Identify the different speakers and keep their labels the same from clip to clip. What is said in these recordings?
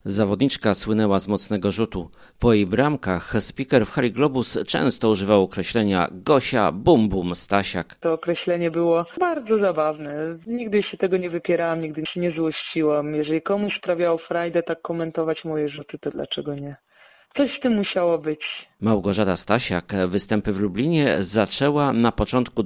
Speaker 1: Zawodniczka słynęła z mocnego rzutu. Po jej bramkach speaker w hali Globus często używał określenia Gosia Bum Bum Stasiak.
Speaker 2: To określenie było bardzo zabawne. Nigdy się tego nie wypierałam, nigdy się nie złościłam. Jeżeli komuś sprawiało frajdę tak komentować moje rzuty, to dlaczego nie? Coś w tym musiało być.
Speaker 1: Małgorzata Stasiak występy w Lublinie zaczęła na początku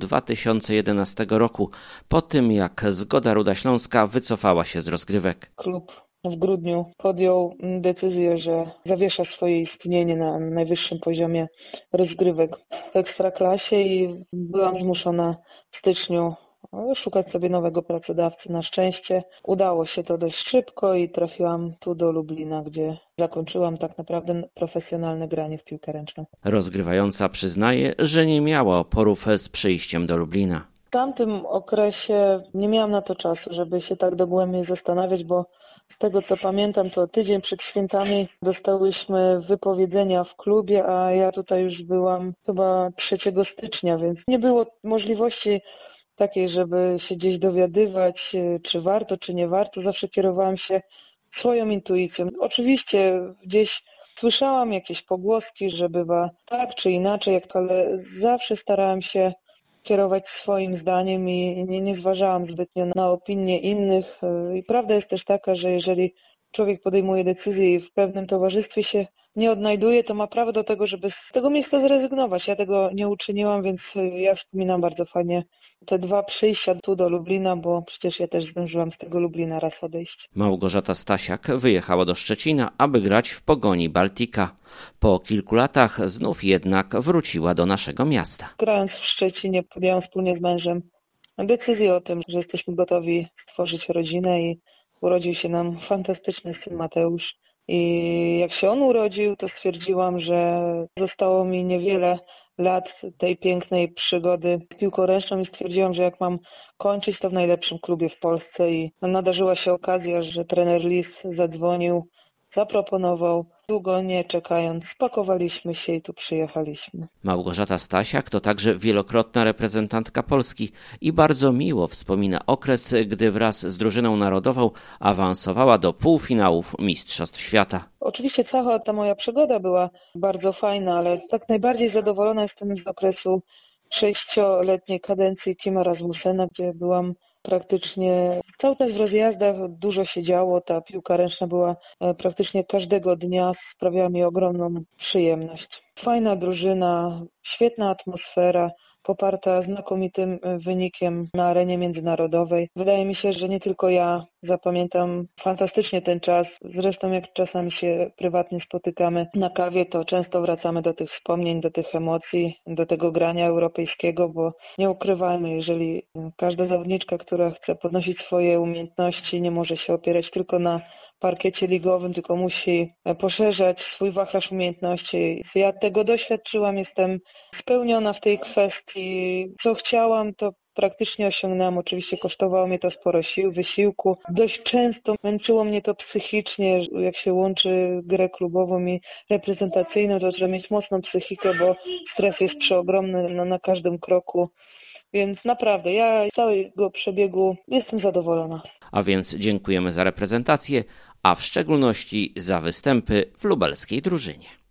Speaker 1: 2011 roku, po tym jak Zgoda Ruda Śląska wycofała się z rozgrywek.
Speaker 2: Klub w grudniu podjął decyzję, że zawiesza swoje istnienie na najwyższym poziomie rozgrywek w Ekstraklasie i byłam zmuszona w styczniu szukać sobie nowego pracodawcy. Na szczęście udało się to dość szybko i trafiłam tu do Lublina, gdzie zakończyłam tak naprawdę profesjonalne granie w piłkę ręczną.
Speaker 1: Rozgrywająca przyznaje, że nie miała oporów z przyjściem do Lublina.
Speaker 2: W tamtym okresie nie miałam na to czasu, żeby się tak dogłębnie zastanawiać, bo z tego co pamiętam, to tydzień przed świętami dostałyśmy wypowiedzenia w klubie, a ja tutaj już byłam chyba 3 stycznia, więc nie było możliwości takiej, żeby się gdzieś dowiadywać, czy warto, czy nie warto. Zawsze kierowałam się swoją intuicją. Oczywiście gdzieś słyszałam jakieś pogłoski, że bywa tak czy inaczej, ale zawsze starałam się kierować swoim zdaniem i nie zważałam zbytnio na opinie innych. I prawda jest też taka, że jeżeli człowiek podejmuje decyzję i w pewnym towarzystwie się nie odnajduje, to ma prawo do tego, żeby z tego miejsca zrezygnować. Ja tego nie uczyniłam, więc ja wspominam bardzo fajnie te 2 przyjścia tu do Lublina, bo przecież ja też zdążyłam z tego Lublina raz odejść.
Speaker 1: Małgorzata Stasiak wyjechała do Szczecina, aby grać w Pogoni Baltika. Po kilku latach znów jednak wróciła do naszego miasta.
Speaker 2: Grając w Szczecinie podjęłam wspólnie z mężem decyzję o tym, że jesteśmy gotowi stworzyć rodzinę i urodził się nam fantastyczny syn Mateusz. I jak się on urodził, to stwierdziłam, że zostało mi niewiele lat tej pięknej przygody z piłką ręczną i stwierdziłam, że jak mam kończyć, to w najlepszym klubie w Polsce. I nadarzyła się okazja, że trener Lis zadzwonił, zaproponował. Długo nie czekając, spakowaliśmy się i tu przyjechaliśmy.
Speaker 1: Małgorzata Stasiak to także wielokrotna reprezentantka Polski i bardzo miło wspomina okres, gdy wraz z drużyną narodową awansowała do półfinałów Mistrzostw Świata.
Speaker 2: Oczywiście cała ta moja przygoda była bardzo fajna, ale tak najbardziej zadowolona jestem z okresu 6-letniej kadencji Kima Rasmussena, gdzie byłam praktycznie cały czas w rozjazdach, dużo się działo, ta piłka ręczna była praktycznie każdego dnia, sprawiała mi ogromną przyjemność. Fajna drużyna, świetna atmosfera, poparta znakomitym wynikiem na arenie międzynarodowej. Wydaje mi się, że nie tylko ja zapamiętam fantastycznie ten czas. Zresztą jak czasami się prywatnie spotykamy na kawie, to często wracamy do tych wspomnień, do tych emocji, do tego grania europejskiego, bo nie ukrywajmy, jeżeli każda zawodniczka, która chce podnosić swoje umiejętności, nie może się opierać tylko na parkiecie ligowym, tylko musi poszerzać swój wachlarz umiejętności. Ja tego doświadczyłam, jestem spełniona w tej kwestii. Co chciałam, to praktycznie osiągnęłam. Oczywiście kosztowało mnie to sporo sił, wysiłku. Dość często męczyło mnie to psychicznie, jak się łączy grę klubową i reprezentacyjną, to trzeba mieć mocną psychikę, bo stres jest przeogromny na każdym kroku. Więc naprawdę, ja z całego przebiegu jestem zadowolona.
Speaker 1: A więc dziękujemy za reprezentację, a w szczególności za występy w lubelskiej drużynie.